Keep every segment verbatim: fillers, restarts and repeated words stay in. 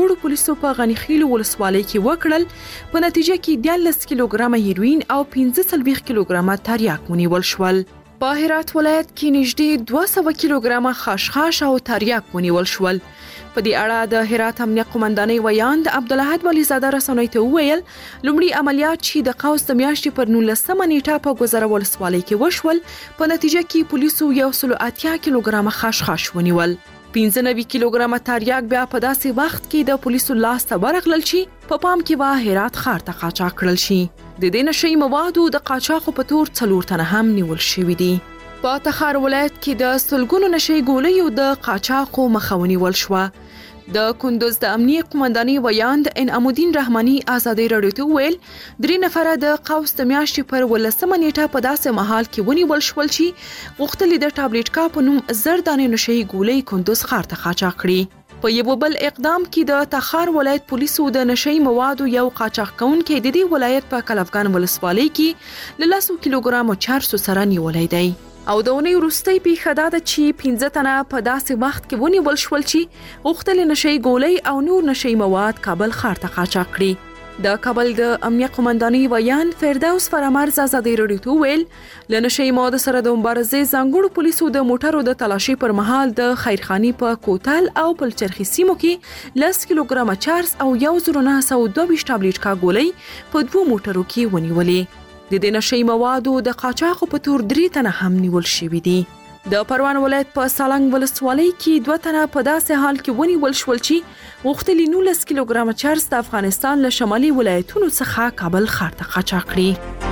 ځانګړو پولیسو په غنیخیلو ولسوالۍ کې وکړل. په نتیجه کې دیارلس کیلوګرامه هیروین او پنځه څلوېښت کیلوګرامه تریاک ونیول شول. په هرات ولایت کې نږدې دوه سوه کیلوګرامه خاشخاش او تریاک ونیول شول. په دې اړه د هرات امنیه قومندانۍ ویاند عبدالاحد ولیزاده رسنیو ته وویل لومړي عملیات چې د قوس د میاشتې پر نولسمه نیټه په ګذره ولسوالۍ کې وشول په نتیجه کې پولیسو یو سل او اتیا کیلوګرامه خاشخاش ونیول. پنځه نوي کیلوګرامه تریاک بیا په داسې وخت کې د پولیسو لاس ته ورغلل چې په پام کې به هرات ښار ته قاچاق کړل شي. د دې نشهیي موادو د قاچاقو په تور څلور تنه هم نیول شوي دي. په تخار ولایت کې د سلګونو نشهیي ګولیو د قاچاقو مخه ونیول شوه. د کندوز د امنیه قومندانۍ ویاند انعامالدین رحماني ازادي راډیو ته وویل درې نفره د قوس د میاشتې پر ولسمه نیټه په داسې مهال کې ونیول شول چې غوښتل د ټابلیټ کا په نوم زر دانې نشهیي ګولۍ کندوز ښار ته قاچاق کړي. په یو بل اقدام کې د تخار ولایت پولیسو د نشهیي موادو یو قاچاق کوونکی د دې ولایت په کلفګان ولسوالۍ کې له لسو کیلوګرامو چرسو سره نیولی دی. او د اونۍ وروستۍ پیښه دا ده چې پنځه تنه په داسې وخت کې ونیول شول چې غوښتل نشهیي ګولۍ او نور نشهیي مواد کابل ښار ته قاچاق کړي. د کابل د امنیه قومندانۍ ویاند فردوس فرامرز ازادي راډیو ته وویل له نشهیي موادو سره د مبارزې ځانګړو پولیسو د موټرو د تلاشي پر مهال د خیرخاني په کوتل او پلچرخي سیمو کې لس کیلوګرامه چرس او یو زر نه سوه دوه ویشت ټابلیټ کا ګولۍ په دوو موټرو کې ونیولې. د دې نشهیي موادو د قاچاقو په تور درې تنه هم نیول شوي دي. د پروان ولایت په سالنګ ولسوالۍ کې دوه تنه په داسې حال کې ونیول شول چې غوښتل نولس کیلوګرامه چرس د افغانستان له شمالي ولایتونو څخه کابل ښار ته قاچاق کړي.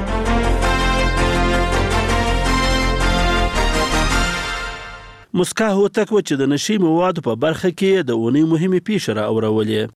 مسکا هوتک و چې د نشهیي موادو په برخه کې د اونۍ مهمې پیښې را اورولې.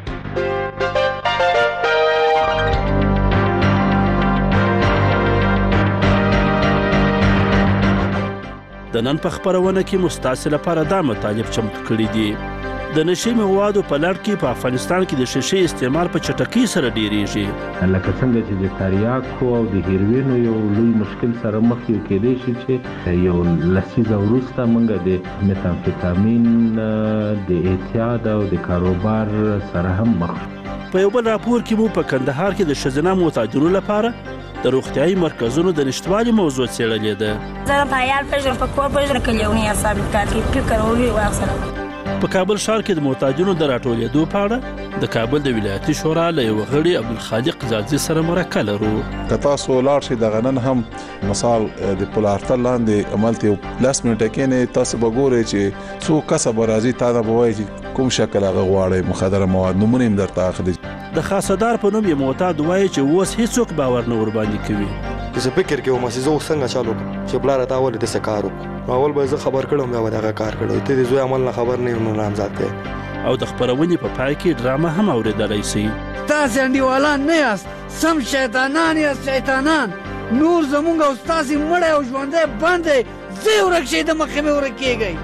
د نن په خپرونه کې مو ستاسو لپاره دا مطالب چمتو کړي دي. د نشهیي موادو په لړ کې په افغانستان کې د شیشې استعمال په چټکۍ سره ډیریږي. لکه څنګه چې د تریاکو او د هیروینو یو لوی مشکل سره مخ یو کېدی شي چې یو لسیزه وروسته موږ د میتامفیتامین د اعتیاد او د کاروبار سره هم مخ. په یو بل راپور کې مو په کندهار کې د ښځینه معتادینو لپاره د روغتیايي مرکزونو د نشتوالي موضوع څېړلې ده. زه په عیال پېژنم په کور پېژنم کلیونی ثابت کار فکر اوري واخسره. په کابل ښار کې د معتادینو د راټولېدو په اړه د کابل د ولایتي شورا له یو غړي عبدالخالق زادزي سره مرکه لرو. که تاسو لاړ شئ دغه نن هم مثال د پولارتل لاندې عملته یو لس منټه کې تاسو به ګورئ چې څو کسه به راځي تا ته به وایي چې کوم شکل هغه غواړئ مخدره مواد نومونه یې درته اخلي. د خاصدار په نوم یې معتاد وایي چې اوس هیڅوک باور نه ورباندې کوي. زه فکر کوم چې زه څنګه چالو چې بلاره تا ولې داسې کار وکړو اول به زه خبر کړم بیا به دغه کار کړی ته د زوی عمل نه خبر نه یو نامزد دی. او د خپرونې په پای کې ډرامه هم اورېدلی شئ. تاسې انډیوالان نه یاست سم شیطانان یاست شیطانان نور زمونږ او ستاسې مړی او ژوندی بند دی ځئ ورک شئ د مخې مې ورک کېږئ.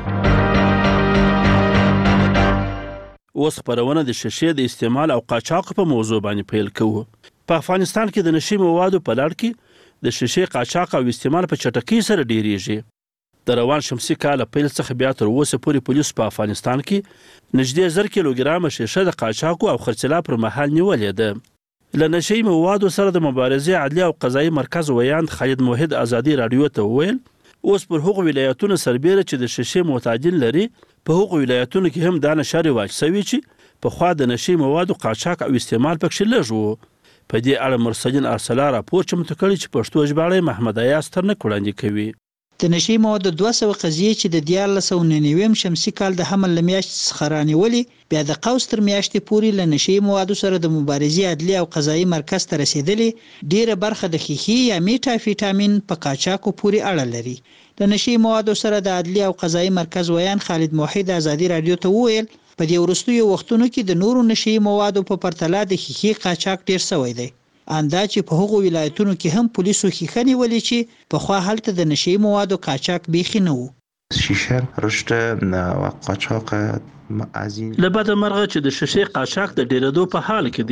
اوس خپرونه د شیشې د استعمال او قاچاق په موضوع باندې پیل کوو. په افغانستان کې د نشهیي موادو په لړ کې د شیشې قاچاق او استعمال په چټکۍ سره ډیریږي. د روان شمسي کال پیل څخه بیا تر اوسه پورې پولیسو په افغانستان کې نږدې زر کیلوګرامه شیشه د قاچاقو او خرڅلا پر مهال نیولې ده. له نشهیي موادو سره د مبارزې عدلیه او قضایي مرکز ویاند خالد موحد ازادي راډیو ته وویل اوس پر هغو ولایتونو سربیره چې د شیشې معتادین لري په هغو ولایتونو کې هم دا نشه رواج شوي چې پخوا د نشهیي موادو قاچاق او استعمال پکښې لږ و. په دې اړه مرسلین ارسلا راپور چمتو کړی چې پښتو ژباړی محمد ایاز ترنک وړاندې کوي. د نشهیي موادو دوه سوه قضیې چې د دیارلس سوه نهه نوي شمسي کال د حمل له میاشتې څخه رانیولې بیا د قوس تر میاشتې پورې له نشهیي موادو سره د مبارزې عدلیه او قضایي مرکز ته رسېدلې ډیره برخه د ښیښې یا میټافیټامین په قاچاقو پورې اړه لري. د نشهیي موادو سره د عدلیه او قضایي مرکز ویان خالد موحد ازادي راډیو ته وویل په دې وروستیو وختونو کې د نورو نشهیي موادو په پرتله د ښیښې قاچاق ډیر شوی دی. اندا چې په هغو ولایتونو کې هم پولیسو ښیښه نیولې چې پخوا هلته د نشهیي موادو قاچاق بیخي نه و. شیشه رشد و قاچاق له بده مرغه چې د شیشې قاچاق د ډیرېدو په حال کې دی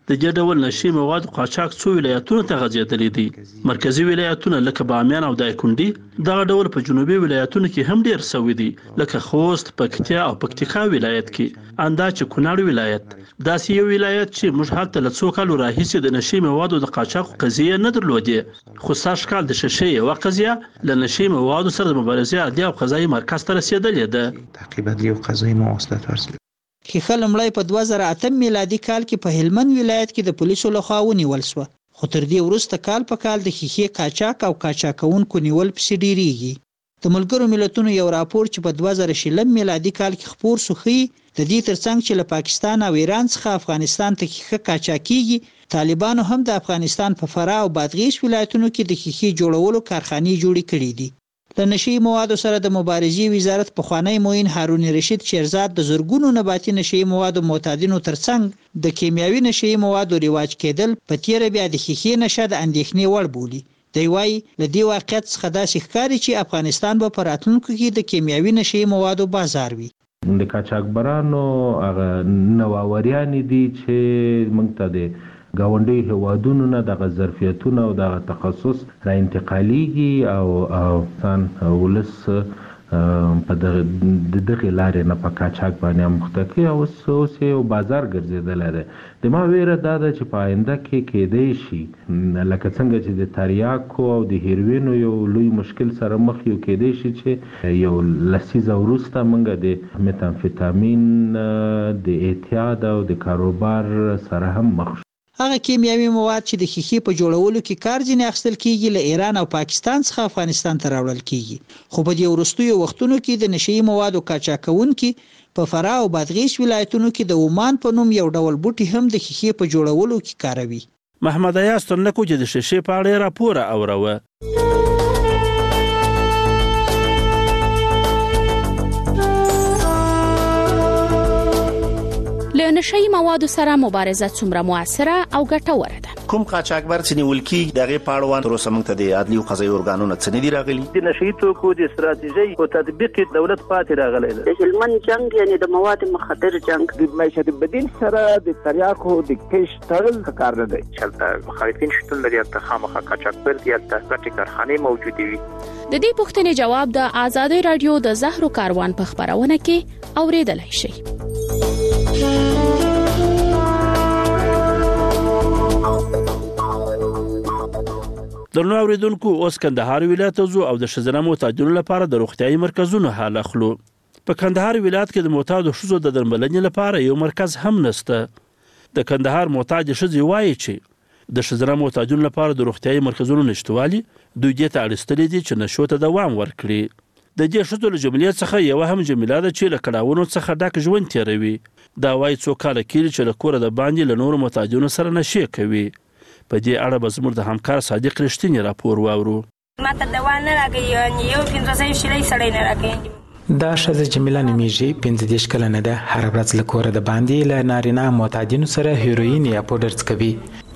د دې ډول نشي مواد قاچاق څو ولایتونو ته غځېدلې دي. مرکزی ولایتونه لکه بامیان او دایکنډي دغه ډول په جنوبي ولایتونو کې هم ډیر سوي دي، لکه خوست، پکتیا او پکتیکا ولایت کې. انداز کونړ ولایت داسې یو ولایت چې موږ هلته له څو کالو راهیسې د نشي موادو د قاچاق قضیه نه درلودې، خو سږ کال د شیشې یوه قضیه له نشي موادو سره د مبارزې عدلي او قضایي مرکز ته رسېدلې ده. تعقیب عدلي او قضایي مواصلات ورسېدل. ښیښه لومړی په دوه زره اتم میلادي کال کې په هلمند ولایت کې د پولیسو لخوا ونیول شوه، خو تر دې وروسته کال په کال د ښیښې قاچاق او قاچاقونکو نیول پسې ډیریږي. د ملګرو ملتونو یو راپور چې په دوه زره شلم میلادي کال کې خپور شو ښیي د دې ترڅنګ چې له پاکستان او ایران څخه افغانستان ته ښیښه قاچاقېږي، طالبانو هم د افغانستان په فراه او بادغیس ولایتونو کې د ښیښې جوړولو کارخانې جوړې کړې دي. له نشي موادو سره د مبارزې وزارت پخوانی معین هارون رشید شیرزاد د زرګونو نباتي نشي موادو معتادینو ترڅنګ د کیمیاوي نشي موادو رواج کېدل په تیره بیا د ښیښې نشه د اندېښنې وړ بولي. دی وايي له دې واقعیت څخه داسې ښکاري چې افغانستان به په راتلونکو کې د کیمیاوي نشي موادو بازار وي. د قاچاقبرانو هغه نوآوریانې دي چې موږ ته د ګاونډي هیوادونو نه دغه ظرفیتونه او دغه تخصص را انتقالیږي او انسان ولس په دغه دغه لارې نه په قاچاق باندې مختکي او اوس یو بازار ګرځېدلی دی. د ما ویره دا ده چې په آینده کې کېدی شي لکه څنګه چې د تریاکو او د هیروینو یو لوی مشکل سره مخ یو کېدی شي چې یو لسیزه وروسته موږ د میتامفیتامین د اعتیاد او د کاروبار سره هم مخ شو. هغه کیمیاوي مواد چې د ښیښې په جوړولو کې کار ځینې اخیستل کیږي له ایران او پاکستان څخه افغانستان ته راوړل کیږي، خو په دې وروستیو وختونو کې د نشي موادو قاچاقونکي په فراه او بادغیس ولایتونو کې د اومان په نوم یو ډول بوټي هم د ښیښې په جوړولو کې کاروي. محمد ایاز ترنکو چې د شیشې په اړه راپور اوروه. له نشي موادو سره مبارزه څومره موثره او ګټوره ده؟ کوم قاچاقبر چې نیول کیږي دغه پاړوان تر اوسه موږ ته د عدلي او قضایي ارګانونو څخه نه دي راغلي. د نشي توکو د استراتیژي او تطبیق دولت پاتې راغلی دی. د هلمند جنگ یعنی د مواد مخدر جنگ د معیشت بدیل سره د تریاکو د کش تړل کار نه دی. چلته مخالفین شتون لري ته خامخا قاچاقبر دي ته ګټي کارخانه موجوده وي. د دې پوښتنې جواب د آزادۍ رادیو د زهرو کاروان په خبرونه کې اوریدلای شئ. درنو اوریدونکو اوس کندهار ولایت ته او د ښځینه معتادینو لپاره د روغتیايي مرکزونو حال اخلو. په کندهار ولایت کې د معتادو ښځو د درملنې لپاره یو مرکز هم نشته. د کندهار معتاد ښځې وایي چې د ښځینه معتادینو لپاره د روغتیايي مرکزونو نشتوالي دوی دې ته اړستلي دي چې نشو ته دوام ورکړي. د دې ښځو له جملې څخه یوه هم جمیله ده چې له کړاوونو څخه ډک ژوند تیروي. دا وایي څو کاله کېږي چې له کوره د باندې له نورو معتادینو سره نشې کوي. په دې اړه به زموږ د همکار صادق رښتینی راپور واورو. ما ته دوا نه راکوي، یو پنځه سوه شلۍ سړی نه راکوي. دا ښځه جمیله نومیږي، پنځه دېرش کلنه ده. هره ورځ له کوره د باندې له نارینه معتادینو سره هیروین یا پوډر څکوي.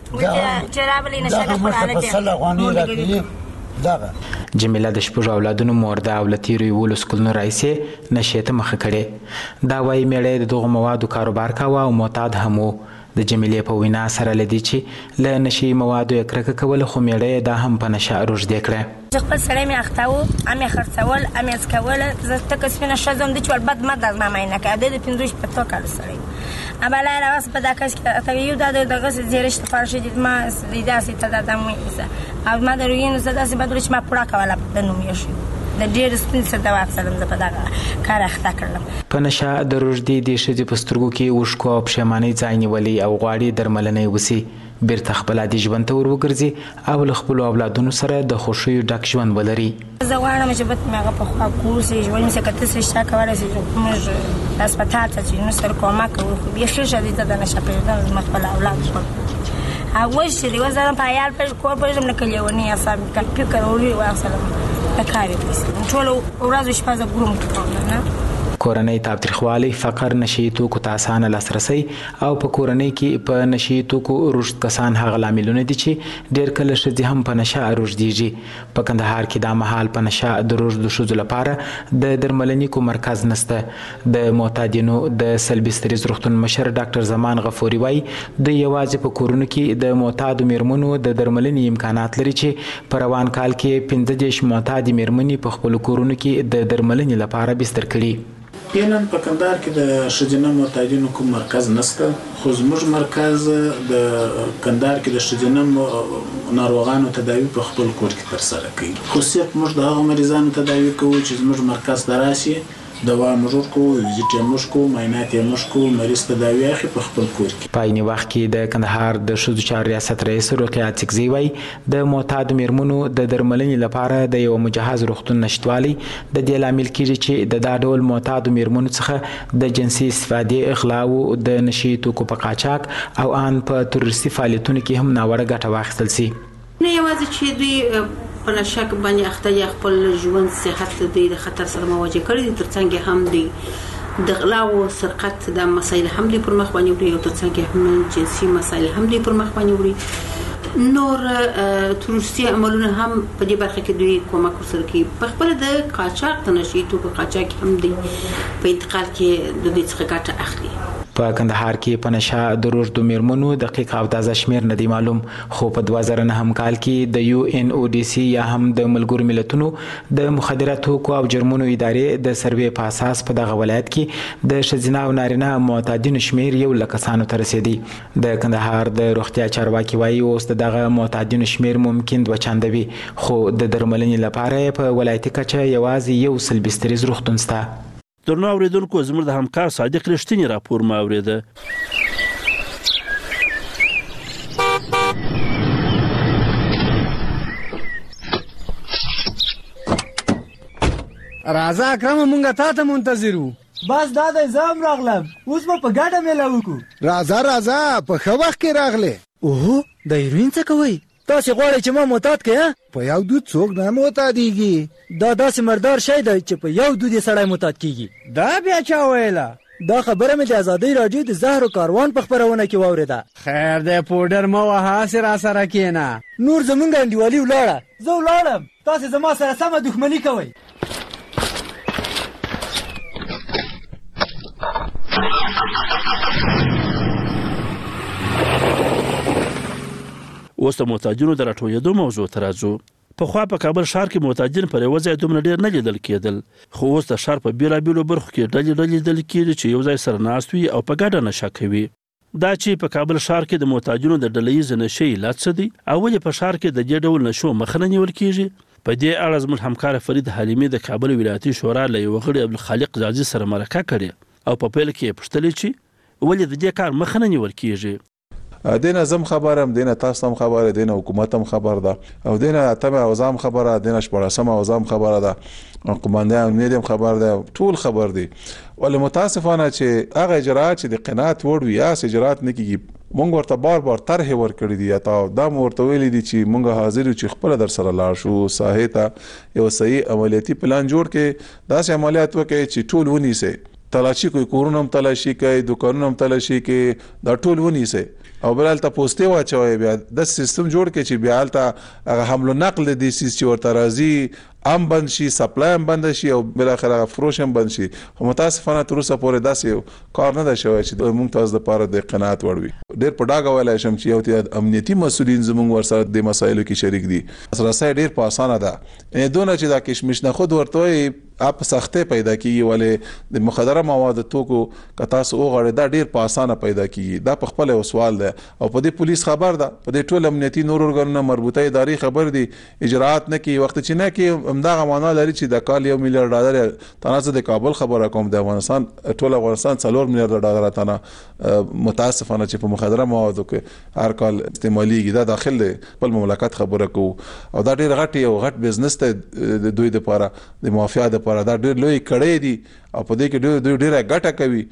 جمیله د شپږو اولادونو مور ده او له تېرو یولسو کلونو راهیسې نشې ته مخه کړې. دا وایي مېړه د دغو موادو کاروبار کاوه او معتاد هم و. د جمیلې په وینا سره لدی چې له نشي موادو یې کرکه کوله، خو مېړه دا هم په نشه روږدې کړه. زه خپل سړی مې اخته و، ام یې خرڅول، ام یې څکوله. زه تکه سپینه ښځه وم، د چې ول بد مرد از ما معاینه کوي. دی د پنځه شپېتو کالو سړی و. ابله یې راوست په دا کس کې ته یو دا د دغسې زیرش لپاره شدید ما داسې ته دا دم ونیسه او ما د رویینو څه داسې بد چې ما پوړه کوله د نوم یې شو. د ډېر ستونزې سره دوا اخیستلم، زه په دغه کار اخته کړلم. په نشه د روږدې دې ښځې په سترګو کې اوښکو او پښیمانۍ ځای نیولی او غواړي درملنه یې وسي، بیرته خپل عادي ژوند ته ور وګرځي او له خپلو اولادونو سره د خوښیو ډک ژوند ولري. زه غواړم چې بد مې هغه په خوا کور سي ژوند مې چې که ته څه شته کولی سې چې موږ هسپتال ته چې نو سره کومک کوو، خو بیخي شدید د نشه پرېږدم زما خپل اولاد ژوند هغوی چې د یوه زره په عیال کور پرېږدم لکه لیونی اعصاب مې فکر وړي واخیستلم د کار یې پیسې ټوله ورځ شپه زه ګروم کوم نه کورنۍ تاوتریخوالی، فقر، نشي توکو ته اسانه لاسرسي او په کورنۍ کې په نشي توکو رشد کسان هغه لاملونه دي چې ډېر کله ښځې هم په نشه رشدېږي. په کندهار کې دا مهال په نشه د رشد د ښځو لپاره د درملنې کوم مرکز نشته. د معتادینو د سلبي ستریز روغتون مشر ډاکټر زمان غفوري وایي د یوازې په کورونو کې د معتادو میرمنو د درملنې امکانات لري چې په روان کال کې پنځه دېرش معتادې میرمنې په خپلو کورونو کې د درملنې لپاره بستر کړي. یقینا په کندهار کې د ښځینه معتادینو کوم مرکز نشته، خو زموږ مرکز د کندهار کې د ښځینه ناروغانو تداوي په خپل کور کې ترسره کوي. خصوصیت موږ د هغو مریضانو تداوي کوو چې زموږ مرکز ته راشي، دوا موږ ورکوو، ویزیټ یې موږ کوو، معاینات یې موږ کوو، مریض تداوي اخلي په خپل کور کې. په عیني وخت کې د کندهار د ښځو چارو ریاست رئیس رقیه اڅکزي وایي د معتادو میرمنو د درملنې لپاره د یو مجهز روغتون نشتوالی د دې لامل کیږي چې د دا ډول معتادو میرمنو څخه د جنسي استفادې، اغلا او د نشي توکو په قاچاق او ان په تروریستي فعالیتونو کې هم ناوړه ګټه واخیستل شي. نه یوازې چې دوی په نشه باندې اخته یا خپل ژوند صحت دوی د خطر سره مواجه کړي دي، ترڅنګ هم دوی د غلا او سرقت د مسایل هم دوی پر مخ باندې وړي او ترڅنګ هم جنسي مسایل هم دوی پر مخ باندې وړي. نور تروریستي عملونه هم په دې برخه کې دوی کومک ورسره کوي. په خپل د قاچاق د نشي توکو قاچاق هم دوی په انتقال کې د دې څخه ګټه اخلي. په کندهار کې په نشه د رشد میرمنو دقیق او تازه شمیر نه دی معلوم، خو په دوه زره نهم کال کې د یو ان او ډي سي یا هم د ملګرو ملتونو د مخدره توکو او جرمونو ادارې د سروې په اساس په دغه ولایت کې د ښځینه او نارینه معتادینو شمیر یو لک کسانو ته رسیدي. د کندهار د روغتیا چارواکي وایي اوس دغه معتادینو شمیر ممکن دوه چنده وي، خو د درملنې لپاره په ولایتي کچه یوازې یو سل بستریز روغتون شته. درنو اوریدونکو، زموږ د همکار صادق رښتینی راپور ما اوریده. راځه اکرم، مونږه تا ته منتظر وو. بس دا د زم راغلم، اوس به په ګډه میله وکړو. راځه راځه، په ښه وخت کې راغلې. اوهو، د هیروین څه کوئ؟ تاسې غواړئ چې ما معتاد کړئ؟ په یو دود څوک نه معتادېږي. دا داسې مردار شی دی چې په یو دود یې سړی معتاد کېږي. دا بیا چا ویله؟ دا خبره مې د ازادۍ راډیو د زهرو کاروان په خپرونه کې واورېده. خیر دی، پوډر مه وهه، هسې را سره کښېنه. نور زمونږ انډیوالي ولاړه، زه ولاړم، تاسې زما سره سمه دښمني کوئ. اوس د معتادینو د راټولېدو موضوع ته راځو. پخوا په کابل ښار کې معتادین پر یوه ځای دومره ډېر نه لیدل کېدل، خو اوس د ښار په بېلابېلو برخو کې ډلې ډلې لیدل کېږي چې یو ځای سره ناست وي او په ګډه نشه کوي. دا چې په کابل ښار کې د معتادینو د ډلهییزې نشې علت څه دی او ولې په ښار کې د دې ډول نشو مخه نه نیول کېږي؟ په دې اړه زموږ همکار فرید حلیمي د کابل ولایتي شورا له یوه غړي عبدالخالق زازي سره مرکه کړې او په پیل کې یې پوښتلې چې ولې د دې کار مخه نه نیول کېږي. دینه زم خبرم، دینه تاسو هم خبره، دینه حکومت هم خبر ده، او دینه اتمه اوزام خبره، دینه شپږم اوزام خبره ده، قومندان امنیت هم خبر ده، ټول خبر دي. ولې متاسفانه چې هغه اجرات چې د قناعت وړ وي یا اجرات نه کیږي، مونږ ورته بار بار طرح ورکړي دي، تا دا ورته ویلي دي چې مونږ حاضر یو چې خپل در سره لاړ شو ساحې ته یو صحیح عملیاتي پلان جوړ کړي، داسې عملیات وکړي چې ټول ونیسي، تلاشي کوي، کورونه هم تلاشي کوي، دکانونه هم تلاشي کوي، دا ټول ونیسي او بل هلته پوستې واچوي. بیا د سیستم جوړ کړي چې بیا هلته هغه حمل و نقل د دې سیس چې ورته راځي هم بند شي، سپلای هم بند شي او بالاخره فروش هم بند شي. خو متاسفانه تر اوسه پورې داسې کار نه ده شوی چې موږ تاسو دپاره د قناعت وړ وي. ډېر په ډاګه ویلی شم چې یو امنیتي مسؤلین زموږ ورسره د مسایلو کې شریک دي. رسۍ ډېر په اسانه ده، یعنې دونه چې دا کشمش نه خود ورته وایي اپ سختۍ پیدا کیږي، ولې د مخدره موادو توکو که تاسو وغواړئ دا ډېر په اسانه پیدا کیږي. دا په خپله یو سوال دی او په دې پولیس خبر ده، په دې ټول امنیتي نور ارګانونه مربوطه ادارې خبر دي، اجراعات نه کوي. وخت چې نه کوي همدغه معنا لري چې د کال یو میلیارډ ډالر تنه د کابل خبره کوم، د افغانستان ټول افغانستان څلور میلیارډ ډالر تنه متاسفانه چې په مخدره موادو کې هر کال استعمالېږي. دا داخل دی خپل مملکت خبره کوو او دا ډېر غټ یو غټ بزنس دی د دوی دپاره، د مافیا دپاره دا ډېر لوی کړی دي او په دې کې دوی ډېره ګټه کوي.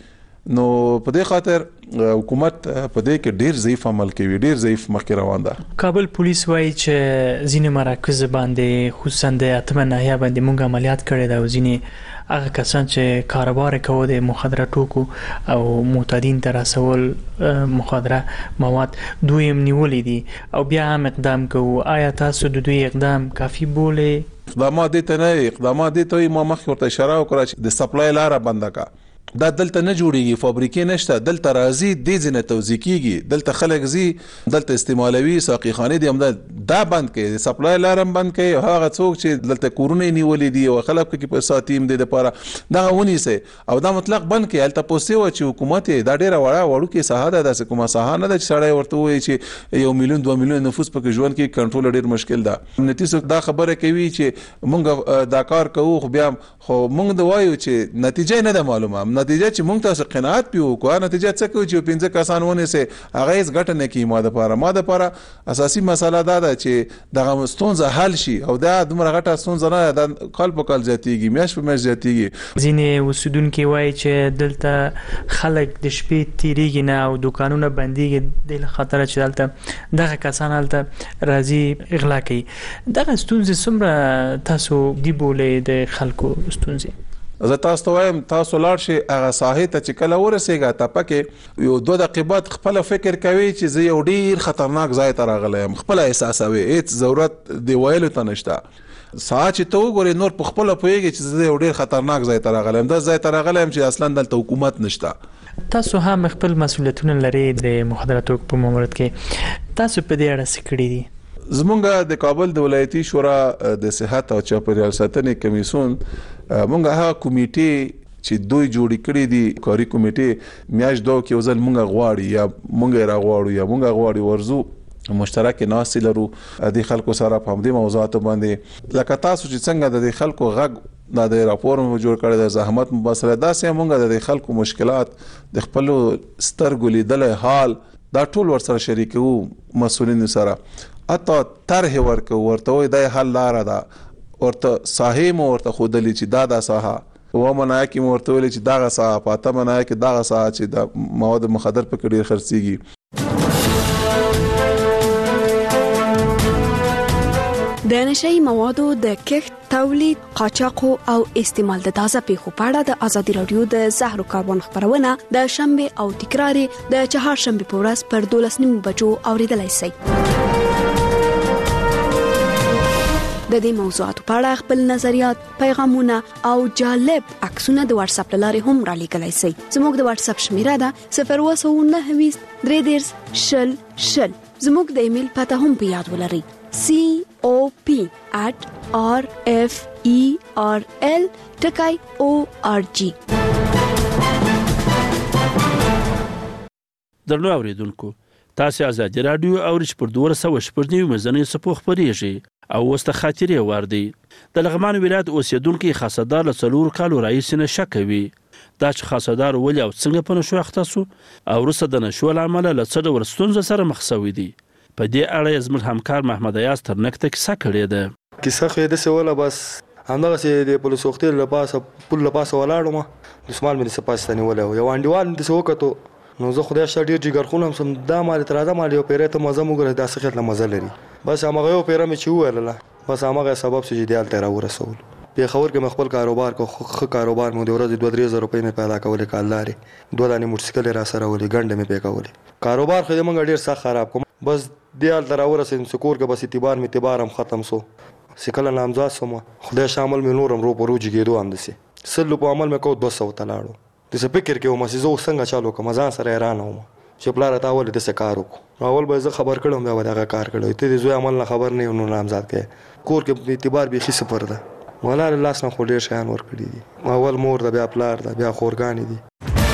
نو په دې خاطر حکومت په دې کې ډیر ضعیف عمل کوي، ډیر ضعیف مخکې روان ده. کابل پولیس وایي چې ځینې مراکز باندې خصوصا د اتمه ناحیه باندې موږ عملیات کړي دا، او ځینې هغه کسان چې کاروبار کوي د مخدره توکو او معتادین ته رسول مخدره مواد دوی هم نیولې دي او بیا هم اقدام کوي. آیا تاسو د دوی اقدام کافي بولې؟ اقدامات دي ته نه اقدامات دي ته ما مخکې ورته اشاره وکړه چې د سپلای لاره بنده کا، دا دلته نه جوړیږي، فابریکې نشته، دلته راځي د ځینې توزیع کیږي، دلته خلک زی دلته استعمالوي، ساقي خانه دي هم دا بند کړي، سپلای لارم بند کړي. هغه څوک چې دلته کورونه نیولې دي او خلک کې په ساتیم دي لپاره دا ونیسي او دا مطلق بند کړي. الته پوسټي و چې حکومت دا ډیره وړه وړو کې ساحه ده، د کومه ساحه نه ده چې سړی ورته وایي چې یو میلیون دوه میلیون نفوس په ژوند کې کنټرول ډیر مشکل ده. امنیتي څوک دا خبره کوي چې مونږ دا کار کوو، خو بیا خو مونږ دا وایو چې نتیجه نه ده معلومه. نتیجه چې مونږ تاسو قناعت پیو کو، نتیجه څه کوي چې پنځه کسان ونه سي هغه هیڅ ګټه نه کوي. ماده لپاره ماده لپاره اساسي مسله دا ده چې دغه ستونزه حل شي او دا دومره غټه ستونزه نه ده، کال په کال زیاتیږي، میاش په میاش زیاتیږي. ځینې اوسیدونکي وایي چې دلته خلک د شپې تیریږي نه او دکانونه بنديږي د خاطر چې دلته دغه کسان هلته راځي اغلا کوي. دغه ستونزې څومره تاسو دی بولې د خلکو ستونزې؟ زه تاسو ته وایم تاسو لاړ شئ هغه ساحې ته چې کله ورسېږه ته پکې یو دوه دقیقې بعد خپل فکر کوي چې زه یو ډیر خطرناک ځای ته راغلی یم، خپل احساسوي، هیڅ ضرورت دی ویلو ته نشته. ساعت چې ته وګورې نور په خپل پوهیږي چې زه یو ډیر خطرناک ځای ته راغلی یم، دا ځای ته راغلی یم چې اصلا دلته حکومت نشته. تاسو هم خپل مسؤلیتونه لري د مخدره توکو په ماموریت کې، تاسو په دې اړه څه کړي دي؟ زمونږ د کابل د ولایتي شورا د صحت او چاپیریال ساتنې کمیسیون مونږ هغه کمیټې چې دوی جوړی کړی دي، کاری کمیټې میاش دوه کې وزل مونږ غواړي یا مونږ را غواړو یا مونږ غواړي ورزو مشترک ناس لرو د خلکو سره په همدې موضوعات باندې. لکه تاسو چې څنګه د خلکو غږ دا د راپور مو جوړ کړی د زحمت مبصره داسې مونږ د خلکو مشکلات د خپل سترګو لیدل حال دا ټول ورسره شریکو مسولین سره، اته طرح ورکو ورته وای د حل لار ده، ورته صحیح مو ورته خودلی چې دا د ساحه و منای کی ورته ویل چې دا ساحه پاته منای کی دا ساحه چې د مواد مخدر په کډیر خرڅيږي. د نشئی موادو د کښت، تولید، قاچاق او استعمال د تازه پیښو په اړه د ازادي رادیو د زهرو کاروان خبرونه د شنبه او تکرار د چهارشنبه په ورځ پر دولس نیمو بجو اوریدلای شئ. د دې موضوعاتو په اړه خپل نظریات، پیغامونه او جالب عکسونه د واتس اپ لارې هم را لېږلی شئ. زموږ د واتس اپ شمیره ده صفر اووه سوه نهه ویشت درې دېرش شل شل. زموږ د ایمیل پته هم په یاد ولرئ سی او پی at r f e r l ټکی او ار جی. درنو اوریدونکو، تاسو ازادي رادیو او رچ پر دوه سوه شپږ نیو مزنې سپوخ پرېږي او وسته خاطرې واردی. د لغمان ولایت اوسیدونکو خاصدار له څلور کالو رئیس نه شکوي دا چې خاصدار ولې او څنګه په نشو اختصو او رسد د نشو عمله له څه د ورستونز سره مخ شوی دی. په دې اړه زموږ همکار محمد ایاز ترنکته کیسه کړې ده. کیسه خو د سواله بس همدغه چې د پولیس وختي له پاسه پول له پاسه ولاړم، د سمال مې سپاستاني ولې یو انډیوال د سوکته نو زه خدای شته ډیر جګر خونم سم دا مال تر دا مال یو پیره ته مزه موږ د اسخت له مزه لري. بس هغه یو پیره مې چې ویل بس هغه سبب چې دیال تر ورسول. په خبر کې مخبل کاروبار کو خو کاروبار مو د ورځې دوه درې زره روپۍ مې پیدا کولې کالداري دوه دانې موټرسایکل را سره ولې ګنډه مې پیکولې. کاروبار خو موږ ډیر سخت خراب کوم، بس دیال تر ورسې سکور کې بس اعتبار مې اعتبارم ختم سو. سکل نامزاد سوم خدای شامل مې نورم رو پروج کېدو هم دسي سلو په عمل مې کو دوه سوه تلاړو. د څه فکر کې ومه چې زه څنګه چالو کوم ځان سره حیران وم چې پلار ته اول د څه کار وکړو. اول به زه خبر کړم بیا دغه کار کړو ته د زوی عمل نه خبر نه نو نامزاد کې کور کې اعتبار به خي صفر ده. ولا لاس نه خو ډیر شیان ور کړی دي، اول مور ده بیا پلار ده بیا خورګانی دي.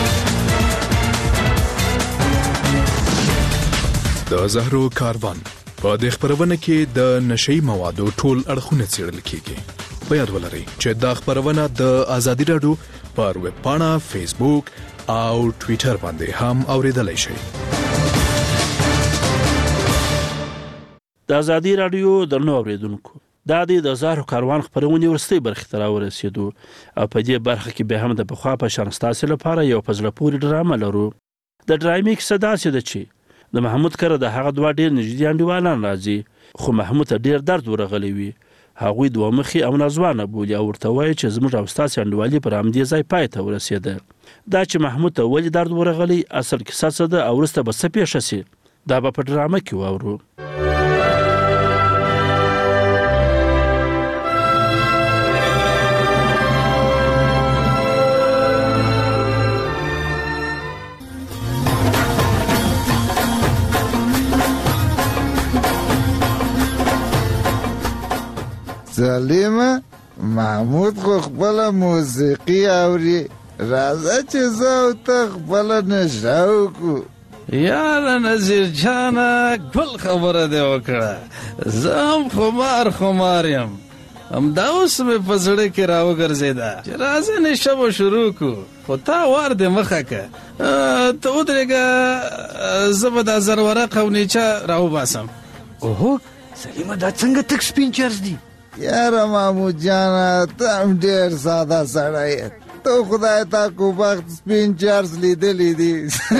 د زهرو کاروان په دې خبرونه کې د نشئی موادو ټول اړخونه څېړل کیږي. په یاد ولرئ چې دا خبرونه د ازادي رادیو پر ویب پاڼه، فیسبوک او ټوئیټر باندې هم اوریدلای شئ. د ازادي رادیو درنو اوریدونکو، دا د زهرو کاروان خپرونې وروستۍ برخې ته راورسېدو او په دې برخه کې بیا هم د پخوا په شان ستاسې لپاره یو په زړه پورې ډرامه لرو. د ډرامې کیسه داسې ده چې د محمود کره د هغه دوه ډېر نږدې انډیوالان راځي، خو محمود ته ډېر درد ورغلی وي. هغوی دوه مخې او ناځوانه بولي او ورته وایي چې زموږ او ستاسې انډیوالي پر همدې ځای پای ته ورسېده. دا چې محمود ته ولې درد ورغلی، اصل کیسه څه ده او وروسته به څه پیښه سي، دا به په ډرامه کې واورو. سلیمه محمود خو خپله موسیقي اوري، راځه چې زه او ته خپله نشه وکړو. یاره نظیر جانه ګل خبره دې وکړه، زه هم خمار خمار یم، همدا اوس مې په زړه کې راوګرځېده چې راځه نشه به شروع کړو، خو تا وار دې مخه که ته ودرېږه، زه به دا زرورق او نیچه راوباسم. اوهو سلیمه دا څنګه تک سپین چرس دي؟ یاره محمود جانه ته هم ډېر ساده سړی یې، ته خدای تا کو بخت سپین چرس لیدلی دي.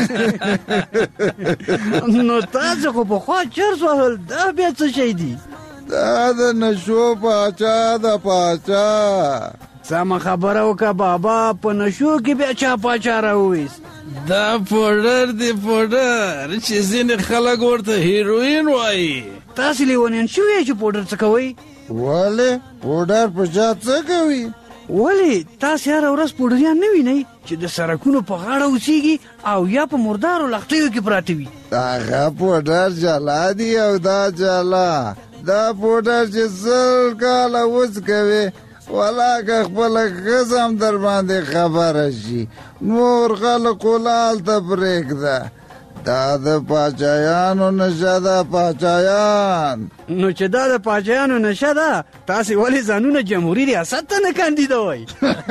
نو تاسې خو پخوا چرس وهل، دا بیا څه شی دي؟ دا د نشو پاچا ده پاچا. سمه خبره وکړه بابا، په نشو کې بیا چا پاچا راوویست؟ دا پوډر دی پوډر چې ځینې خلک ورته هیروین وایي. تاسې لیونیان شوي چې پوډر څه کوئ؟ ولې پوډر په چا څه کوي؟ ولې تاسې هره ورځ پوډریان نه وینئ چې د سړکونو په غاړه اوسېږي او یا په مردارو لښتیو کې پراته وي؟ هغه پوډر جلا دي او دا جلا، دا پوډر چې سل کاله وڅ کوي، ولا که خپله ښځه هم در باندې خبره شي نور خلقو لال ته پرېږده. دا د پاچایانو نشه ده پاچایان. نو چې دا د پاچایانو نشه ده، تاسې ولې ځانونه جمهوري ریاست ته نه کاندیدوئ؟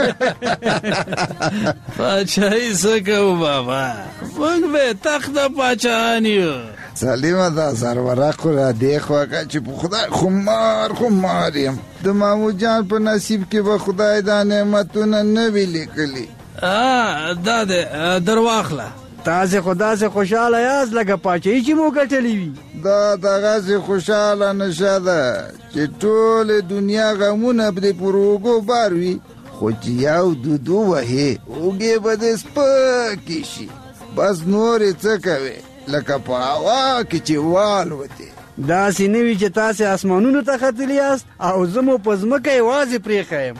پاچایي څه کوو بابا، موږ به تخت د پاچایان یو. سلیمه دا زرورق خو را دې خوا که چې په خدای خمار خمار یم، د محمود جان په نصیب کې به خدای دا نعمتونه نه وي لیکلي. دا دی در واخله. تاسې خو داسې خوشحاله یاست لکه پاچایي چې مو ګټلې وي. دا دغسې خوشحاله نشه ده چې ټولې دنیا غمونه پرې پر اوږو بار وي، خو چې یو دودو وهې اوږې به دې سپکې شي، بس نورې څه کوې لکه په هوا کې چې والوتې. داسې نه وي چې تاسې اسمانونو ته ختلي یاست او زه مو په ځمکه یوازې پرېښی یم.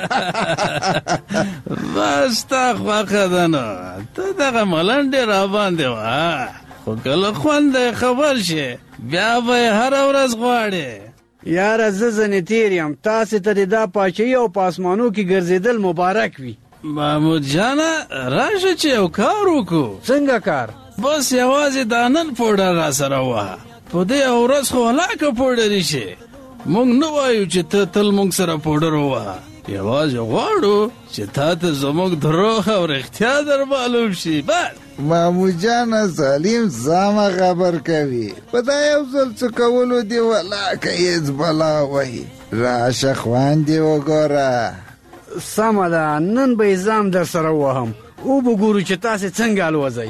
بس تا خوښه ده نو، ته دغه ملنډې راباندې وه، خو کله خوند خبر شي بیا به یې هره ورځ غواړې. یاره زه ځنې تېر یم، تاسې ته دې دا پاچایي او په اسمانو کې ګرځېدل مبارک وي. محمود جانه راشه چې یو کار وکړو. څنګه کار؟ بس یوازې دا نن پوډر را سره ووهه، په دې ورځ خو هلاکه پوډري شي. موږ نه وایو چې ته تل موږ سره پوډر ووهه، یوازې غواړو چې تا ته زموږ دروغ او رښتیا در معلوم شي. بس محمود جانه سلیم سمه خبر کوي، په دا یو ځل څه کولو دې ولاکه هېڅ بلا وهي، راشه خوند دې وګوره. سمه ده، نن به یې ځام در سره ووهم، او به ګورو چې تاسې څنګه الوځئ.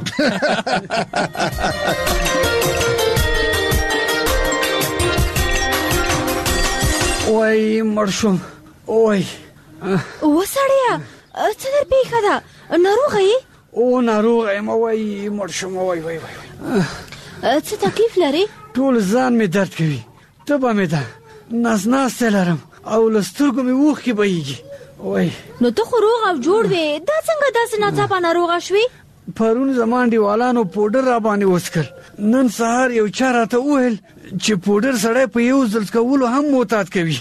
وای مړ شوم، وای وسړیه څه در پیښه ده؟ ناروغه یې؟ او ناروغه یم، وای مړ شوم. وای وای وای څه تکلیف لرې؟ ټول ځان مې درد کوي، تبه مې ده، نس ناستی لرم او له سترګو مې اوښکې بهیږي. وای نو ته خو روغ او جوړ وې، دا څنګه داسې ناڅاپه ناروغه شوې؟ پرون زما انډیوالانو پوډر را باندې وڅکل، نن سهار یو چا راته وویل چې پوډر سړی په یو ځل څکولو هم معتاد کوي.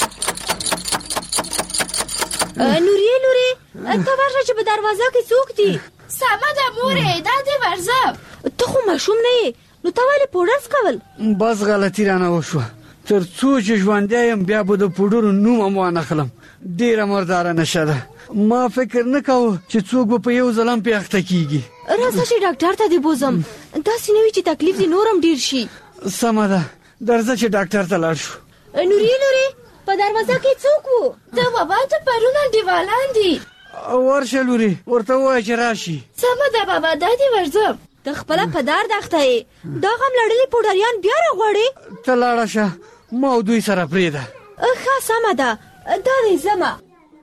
نورې لورې ته ورشه چې په دروازه کې څوک دي؟ سمه ده مورې، دا دې ورځه. ته خو ماشوم نه یې، نو ته ولې پوډر څکول؟ بس غلطي رانه وشوه، تر څو چې ژوندی یم بیا به د پوډرو نوم هم وانخلم. ډېره مرداره نشه ده، ما فکر نه کوه چې څوک به په یو ځل هم پې اخته کېږي. راځه چې ډاکټر ته دې بوزم، داسې نه وي چې تکلیف دې نور هم ډېر شي. سمه ده، درځه چې ډاکټر ته لاړ شو. نورې لورې په دروازه کې څوک وو؟ د بابا ته پرون انډیوالان دي. ورشه لورې ورته ووایه چې راشي. سمه ده بابا دا دې ورځم. ته خپله په دار دښته یې دا غم لړلي پوډریان بیا راغواړې. ته لاړه شه ما او دوی سره پرېږده. ښه سمه ده دا دی ځمه.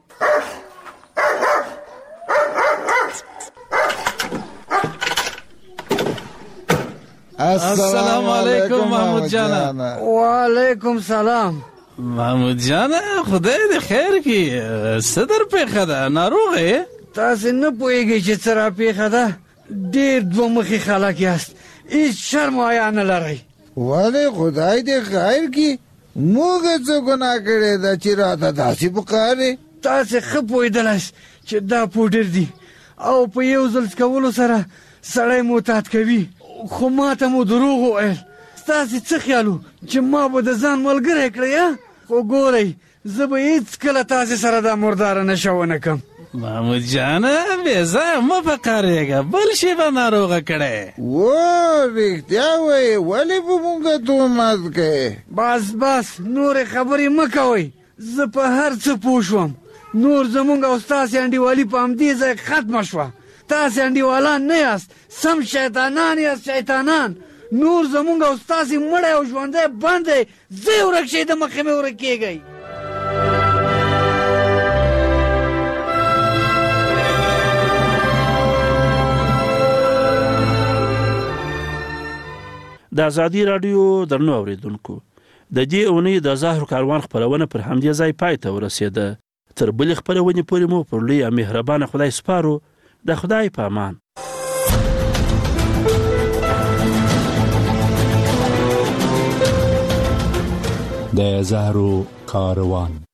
السلام علیکم محمود جانا. وعلیکم سلام. محمود جانا خدای دې خیر کړي. څه در پېښه ده ناروغه یې؟ تاسې نه پوهېږئ چې څه را پېښه ده. ډېر دوه مخي خلک یاست هېڅ شرم و حیا نه لرئ. ولې خدای دې خیر کړي موږ څه ګناه کړې ده چې راته داسې پکارې. تاسې ښه پوهېدلئ چې دا پوډر دي او په یو ځل څکولو سره سړی معتاد کوي. خو ما ته مو دروغ وویل. ستاسې څه خیال و چې ما به د ځان ملګری کړی یا؟ خو ګورئ زه به هېڅکله تاسې سره دا مرداره نشه ونه کړم. محمود جانا بې ځایه مه فقارېږه بل شی به ناروغه کړی. و رښتیا وایې ولې به مونږ تهمت کوې؟ بس بس نورې خبرې مه کوئ. زه په هر څه پوه شوم. نور زمونږ او ستاسې انډیوالي په همدې ځای ختمه شوه. تاسې انډیوالان نه یاست سم شیطانان یاست شیطانان. نور زمونږ او ستاسې مړی او ژوندی بند دی. ځئ ورک شئ د مخې مې ورک کېږئ. د ازادي راډیو درنو اوریدونکو د دې اونۍ د زهرو کاروان خپرونه پر همدې ځای پای ته ورسېده. تر بلې خپرونې پورې مو پر لوی او مهربانه خدای سپارو. د خدای په امان. د زهرو کاروان